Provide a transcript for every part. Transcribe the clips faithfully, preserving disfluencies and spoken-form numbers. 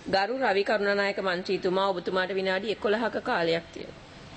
ගරු රවි කරුණානායක මන්ත්‍රීතුමා ඔබතුමාට විනාඩි එකොළහක කාලයක් තියෙනවා.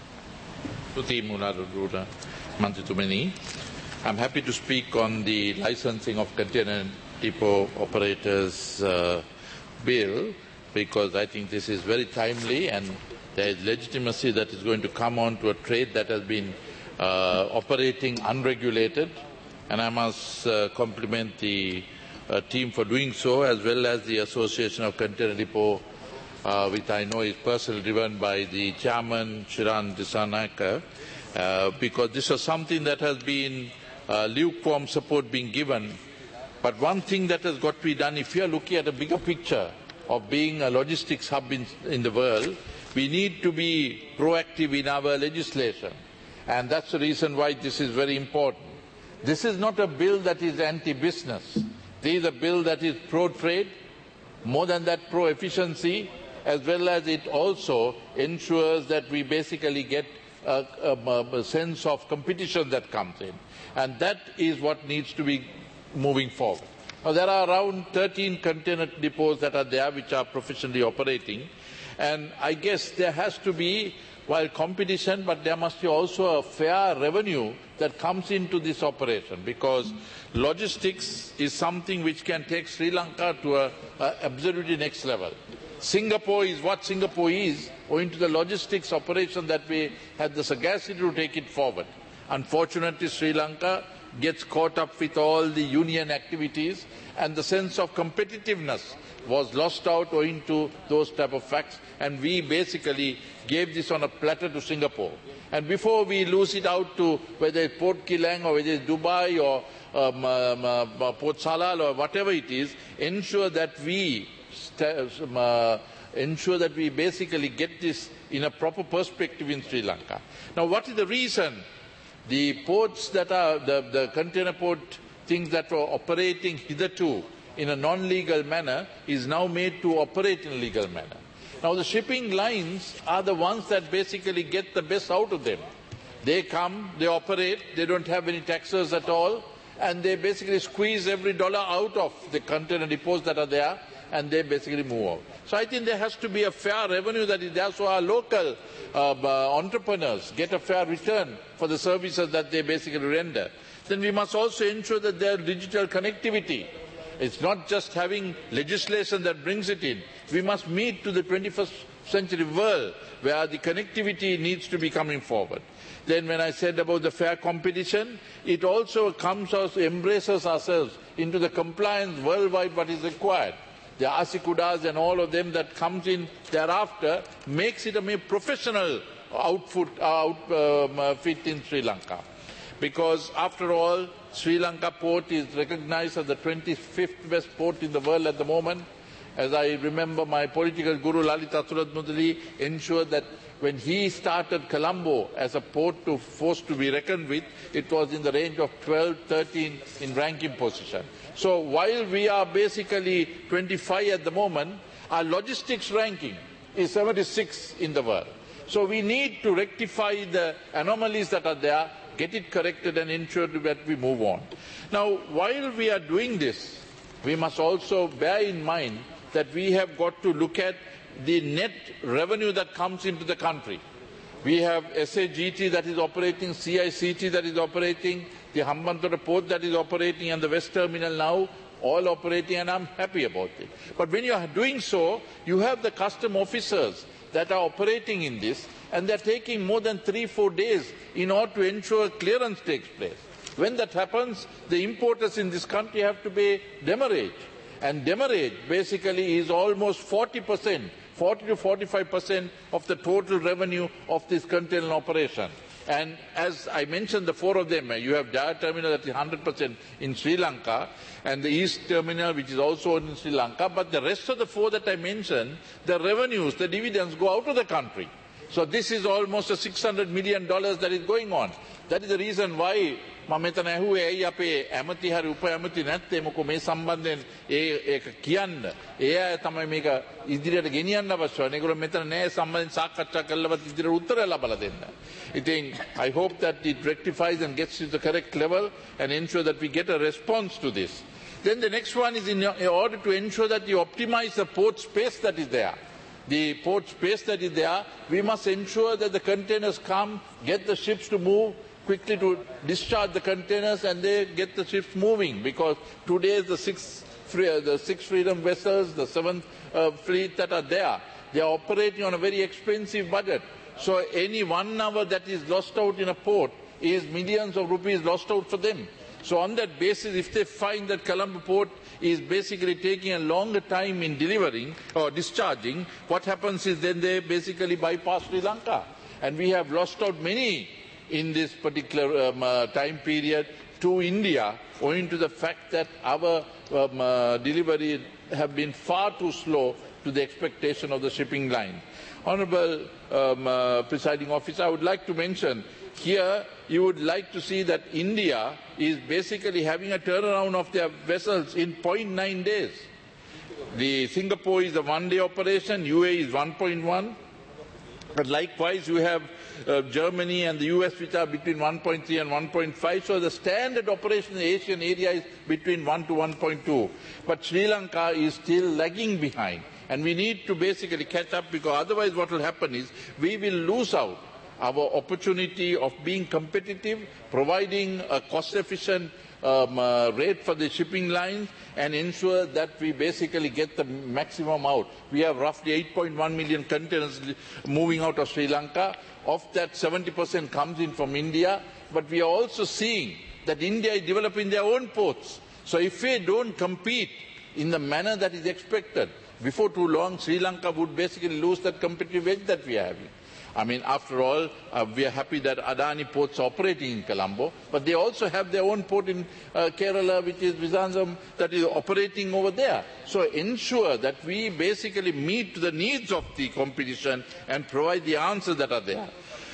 Tuti Munarudura Mantitumeni. I'm happy to speak on the licensing of container depot operators uh, bill because I think this is very timely and there is legitimacy that is going to come on to a trade that has been uh, operating unregulated, and I must uh, compliment the uh, team for doing so, as well as the Association of Container Depot, uh, which I know is personally driven by the chairman, Shiran Disanaka, uh, because this is something that has been uh, lukewarm support being given. But one thing that has got to be done, if you are looking at a bigger picture of being a logistics hub in, in the world, we need to be proactive in our legislation. And that's the reason why this is very important. This is not a bill that is anti-business. This is a bill that is pro-trade, more than that pro-efficiency, as well as it also ensures that we basically get a, a, a sense of competition that comes in. And that is what needs to be moving forward. Now, there are around thirteen container depots that are there which are professionally operating. And I guess there has to be, while competition, but there must be also a fair revenue that comes into this operation, because logistics is something which can take Sri Lanka to a, a absolutely next level. Singapore is what Singapore is, owing to the logistics operation that we had the sagacity to take it forward. Unfortunately, Sri Lanka gets caught up with all the union activities, and the sense of competitiveness was lost out owing to those type of facts, and we basically gave this on a platter to Singapore. And before we lose it out to whether it's Port Kelang or whether it's Dubai or um, um, uh, Port Salal or whatever it is, ensure that we um, uh, ensure that we basically get this in a proper perspective in Sri Lanka. Now, what is the reason? The ports that are, the, the container port things that were operating hitherto in a non-legal manner is now made to operate in a legal manner. Now, the shipping lines are the ones that basically get the best out of them. They come, they operate, they don't have any taxes at all, and they basically squeeze every dollar out of the container depots that are there, and they basically move out. So I think there has to be a fair revenue that is there, so our local uh, uh, entrepreneurs get a fair return for the services that they basically render. Then we must also ensure that there is digital connectivity. It's not just having legislation that brings it in. We must meet to the twenty-first century world where the connectivity needs to be coming forward. Then when I said about the fair competition, it also comes out, embraces ourselves into the compliance worldwide what is required. The ASICUDAs and all of them that comes in thereafter makes it a more professional outfit, outfit in Sri Lanka. Because after all, Sri Lanka port is recognized as the twenty-fifth best port in the world at the moment. As I remember, my political guru Lalita Suratmudali ensured that when he started Colombo as a port to force to be reckoned with, it was in the range of twelve, thirteen in ranking position. So while we are basically twenty-five at the moment, our logistics ranking is seventy-six in the world. So we need to rectify the anomalies that are there, get it corrected and ensure that we move on. Now, while we are doing this, we must also bear in mind that we have got to look at the net revenue that comes into the country. We have S A G T that is operating, C I C T that is operating, the Hambantota port that is operating, and the West Terminal now all operating, and I'm happy about it. But when you are doing so, you have the custom officers that are operating in this, and they're taking more than three, four days in order to ensure clearance takes place. When that happens, the importers in this country have to pay demurrage. And demurrage basically is almost forty percent, forty to forty-five percent of the total revenue of this container operation. And as I mentioned, the four of them, you have Jaya Terminal that is one hundred percent in Sri Lanka, and the East Terminal which is also in Sri Lanka, but the rest of the four that I mentioned, the revenues, the dividends go out of the country. So this is almost a six hundred million dollars that is going on. That is the reason why මම මෙතන ඇහුවේ ඇයි අපේ ඇමති හරි උප ඇමති නැත්තේ මොකෝ මේ සම්බන්ධයෙන් ඒ ඒක කියන්න. ඒ අය තමයි මේක ඉදිරියට ගෙනියන්න අවශ්‍ය වෙන්නේ. ඒගොල්ලෝ මෙතන නෑ සම්බන්ධයෙන් සාකච්ඡා කරලවත් ඉදිරියට උත්තර ලබා දෙන්න. ඉතින් I hope that it rectifies and gets to the correct level and ensure that we get a response to this. Then the next one is in, in order to ensure that you optimize the port space that is there. The port space that is there, we must ensure that the containers come, get the ships to move quickly to discharge the containers, and they get the ships moving, because today the six, the six freedom vessels, the seventh uh, fleet that are there, they are operating on a very expensive budget. So any one hour that is lost out in a port is millions of rupees lost out for them. So on that basis, if they find that Colombo port is basically taking a longer time in delivering or discharging, what happens is then they basically bypass Sri Lanka. And we have lost out many in this particular um, uh, time period to India, owing to the fact that our um, uh, delivery have been far too slow to the expectation of the shipping line. Honourable um, uh, Presiding Officer, I would like to mention here you would like to see that India is basically having a turnaround of their vessels in zero point nine days. The Singapore is a one-day operation, U A E is one point one. But likewise, you have uh, Germany and the U S, which are between one point three and one point five. So the standard operation in the Asian area is between one to one point two. But Sri Lanka is still lagging behind. And we need to basically catch up, because otherwise what will happen is we will lose out our opportunity of being competitive, providing a cost-efficient um, uh, rate for the shipping lines, and ensure that we basically get the maximum out. We have roughly eight point one million containers moving out of Sri Lanka. Of that, seventy percent comes in from India. But we are also seeing that India is developing their own ports. So if we don't compete in the manner that is expected, before too long, Sri Lanka would basically lose that competitive edge that we are having. I mean, after all, uh, we are happy that Adani ports are operating in Colombo, but they also have their own port in uh, Kerala, which is Vizanzam, that is operating over there. So ensure that we basically meet the needs of the competition and provide the answers that are there.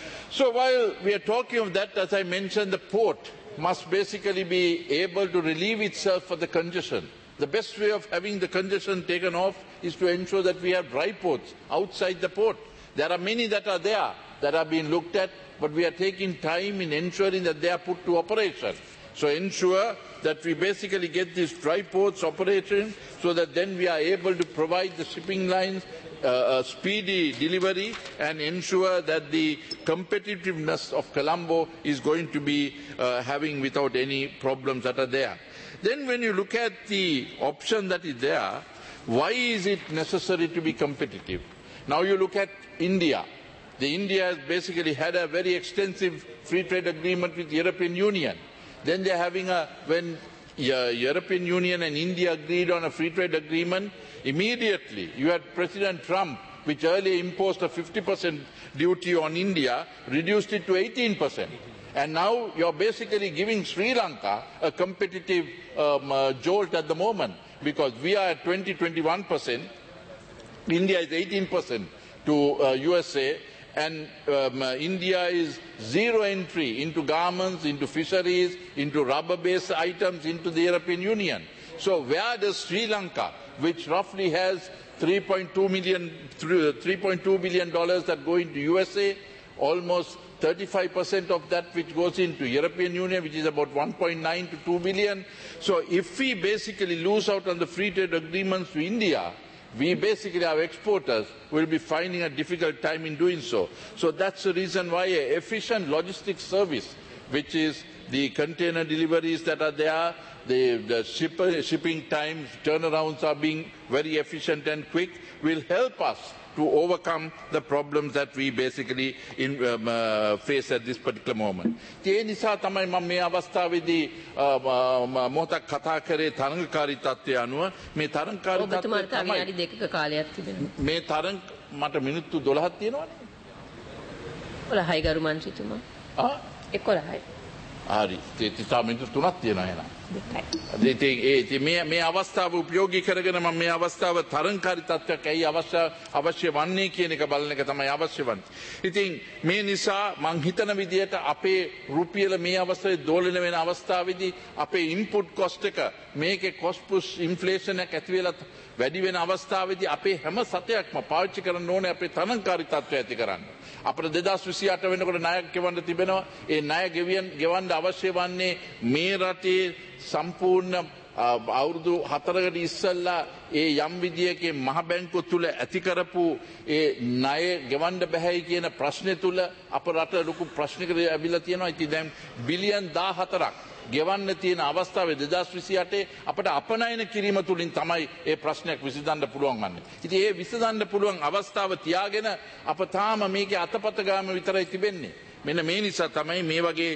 So while we are talking of that, as I mentioned, the port must basically be able to relieve itself for the congestion. The best way of having the congestion taken off is to ensure that we have dry ports outside the port. There are many that are there that are being looked at, but we are taking time in ensuring that they are put to operation. So ensure that we basically get these dry ports operating, so that then we are able to provide the shipping lines uh, a speedy delivery, and ensure that the competitiveness of Colombo is going to be uh, having without any problems that are there. Then when you look at the option that is there, why is it necessary to be competitive? Now you look at India. The India has basically had a very extensive free trade agreement with the European Union. Then they're having a, when uh, European Union and India agreed on a free trade agreement, immediately you had President Trump, which earlier imposed a fifty percent duty on India, reduced it to eighteen percent. And now you're basically giving Sri Lanka a competitive um, uh, jolt at the moment, because we are at twenty to twenty-one percent. India is eighteen percent to uh, U S A, and um, uh, India is zero entry into garments, into fisheries, into rubber-based items, into the European Union. So where does Sri Lanka, which roughly has three point two million, three point two billion dollars that go into U S A, almost thirty-five percent of that which goes into European Union, which is about one point nine to two billion. So if we basically lose out on the free trade agreements to India, we basically, our exporters, will be finding a difficult time in doing so. So that's the reason why an efficient logistics service, which is the container deliveries that are there, the, the shipper, shipping times, turnarounds are being very efficient and quick, will help us to overcome the problems that we basically in, um, uh, face at this particular moment. ඒ නිසා තමයි මම මේ අවස්ථාවේදී මොහොතක් කතා කරේ තරංගකාරී තත්ත්වය අනුව. මේ තරංගකාරී තත්ත්වය තමයි විනාඩි දෙකක කාලයක් තිබෙනවා. මේ තරංග මට මිනිත්තු දොළහක් තියෙනවනේ. එකොළහයි ගරු මන්ත්‍රීතුමා. ආ එකොළහයි. හරි. ඒ තිතා මිනිත්තු තුනක් තියෙනවා එහෙනම්. දෙකයි. ඒ මේ මේ අවස්ථාව උපයෝගී කරගෙන මම මේ අවස්ථාව තරංකාරී තත්ත්වයක් ඇයි අවශ්‍ය අවශ්‍ය වන්නේ කියන එක බලන එක තමයි අවශ්‍ය වන්නේ. ඉතින් මේ නිසා මං හිතන විදිහට අපේ රුපියල මේ අවස්ථාවේ දෝලන වෙන අවස්ථාවේදී අපේ ඉන්පුට් කොස්ට් එක මේකේ කොස්ට් පුෂ් ඉන්ෆ්ලේෂන් එක ඇති වෙලා වැඩි වෙන අවස්ථාවේදී අපේ හැම සතයක්ම පාවිච්චි කරන්න ඕනේ අපේ තරංකාරී තත්ත්වය ඇති කරන්න. අපිට දෙදාස් විසිඅට වෙනකොට ණයක් ගෙවන්න තිබෙනවා. ඒ ණය ගෙවියන් ගෙවන්න අවශ්‍ය වන්නේ මේ රටේ සම්පූර්ණ අවුරුදු හතරකට ඉස්සල්ලා ඒ යම් විදියකින් මහ බැංකුව තුල ඇති කරපු ඒ ණය ගෙවන්න බැහැයි කියන ප්‍රශ්නේ තුල අප රට ලොකු ප්‍රශ්නයකට ඇවිල්ලා තියෙනවා. ඉතින් දැන් බිලියන් දාහතරක් ගෙවන්න තියෙන අවස්ථාවේ දෙදහස් විසිඅටේ අපට අපනයන කිරීම තුලින් තමයි ඒ ප්‍රශ්නයක් විසඳන්න පුළුවන් වන්නේ. ඉතින් ඒ විසඳන්න පුළුවන් අවස්ථාව තියාගෙන අප තාම මේකේ අතපත ගාම විතරයි තිබෙන්නේ. මෙන්න මේ නිසා තමයි මේ වගේ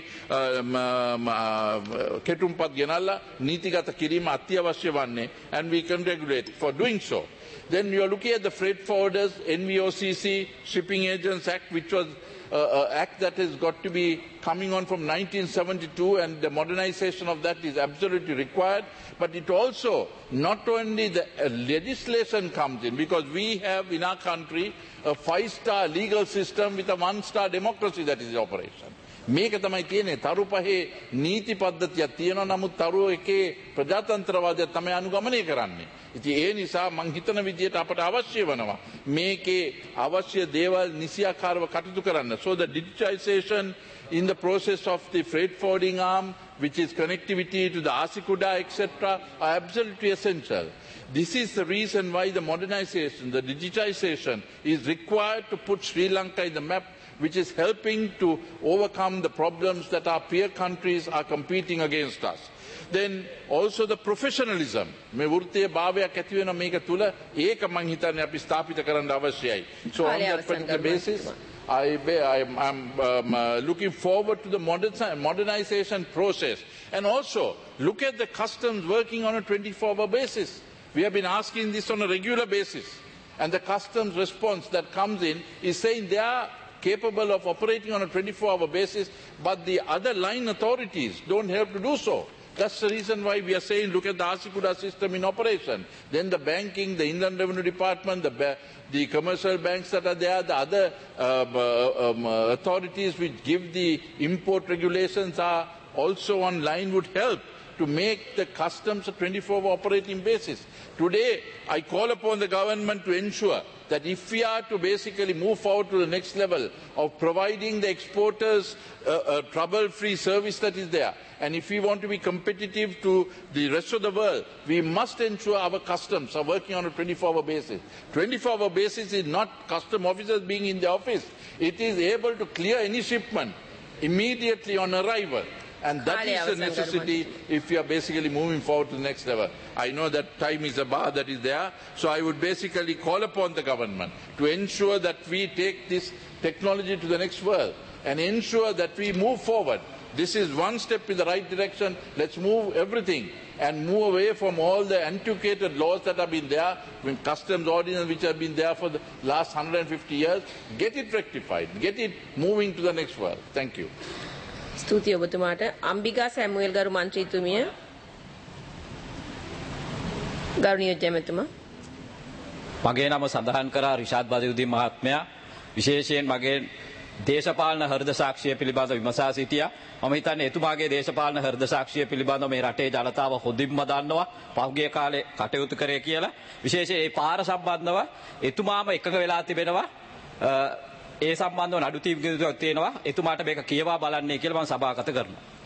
කෙටුම්පත් ගෙනල්ලා නීතිගත කිරීම අත්‍යවශ්‍ය වන්නේ, and we can regulate for doing so. Then you are looking at the Freight Forwarders N V O C C Shipping Agents Act, which was uh, an act that has got to be coming on from nineteen seventy-two, and the modernization of that is absolutely required. But it also, not only the uh, legislation comes in, because we have in our country a five-star legal system with a one-star democracy that is in operation. මේක තමයි තියෙන්නේ. තරු පහේ නීති පද්ධතියක් තියෙනවා, නමුත් තරු එකේ ප්‍රජාතන්ත්‍රවාදය තමයි අනුගමනය කරන්නේ. ඉතින් ඒ නිසා මං හිතන විදිහට අපට අවශ්‍ය වෙනවා මේකේ අවශ්‍ය දේවල් නිසියාකාරව කටයුතු කරන්න. So the digitization in the process of the freight forwarding arm, which is connectivity to the Asikuda, et cetera, are absolutely essential. This is the reason why the modernization, the digitization is required to put Sri Lanka in the map, which is helping to overcome the problems that our peer countries are competing against us. Then also the professionalism. මේ වෘත්තීය භාවයක් ඇති වෙන මේක තුල ඒක මං හිතන්නේ අපි ස්ථාපිත කරන්න අවශ්‍යයි. So on that particular basis, I, I am um, uh, looking forward to the modernization process. And also look at the customs working on a twenty-four hour basis. We have been asking this on a regular basis. And the customs response that comes in is saying they are capable of operating on a twenty-four hour basis, but the other line authorities don't have to do so. That's the reason why we are saying look at the Asikuda system in operation. Then the banking, the Inland Revenue Department, the, the commercial banks that are there, the other um, uh, um, uh, authorities which give the import regulations are also online would help to make the customs a twenty-four hour operating basis. Today, I call upon the government to ensure that if we are to basically move forward to the next level of providing the exporters uh, a trouble-free service that is there, and if we want to be competitive to the rest of the world, we must ensure our customs are working on a twenty-four hour basis. twenty-four hour basis is not custom officers being in the office. It is able to clear any shipment immediately on arrival. And that is a necessity if we are basically moving forward to the next level. I know that time is a bar that is there, so I would basically call upon the government to ensure that we take this technology to the next world and ensure that we move forward. This is one step in the right direction. Let's move everything and move away from all the antiquated laws that have been there, when customs ordinance which have been there for the last one hundred fifty years. Get it rectified, get it moving to the next world. Thank you. ස්තුතියි ඔබතුමාට. අම්බිකා Samuel ගරු මන්ත්‍රීතුමිය. ගෞරවනීය ජයමතුමා. මගේ නම සඳහන් කරා රිෂාඩ් බදියුද්දීන් මහත්මයා. විශේෂයෙන් මගේ දේශපාලන හෘද සාක්ෂිය පිළිබඳව විමසා සිටියා. මම හිතන්නේ එතුමාගේ දේශපාලන හෘද සාක්ෂිය පිළිබඳව මේ රටේ ජනතාව හොඳින්ම දන්නවා. පහුගිය කාලේ කටයුතු කරේ කියලා. විශේෂයෙන් මේ පාර සම්බන්ධව එතුමාම එකඟ වෙලා තිබෙනවා. ඒ සම්බන්ධව නඩු තීන්දුවක් තියෙනවා. එතුමාට මේක කියවා බලන්නේ කියලා මම සභාගත කරනවා.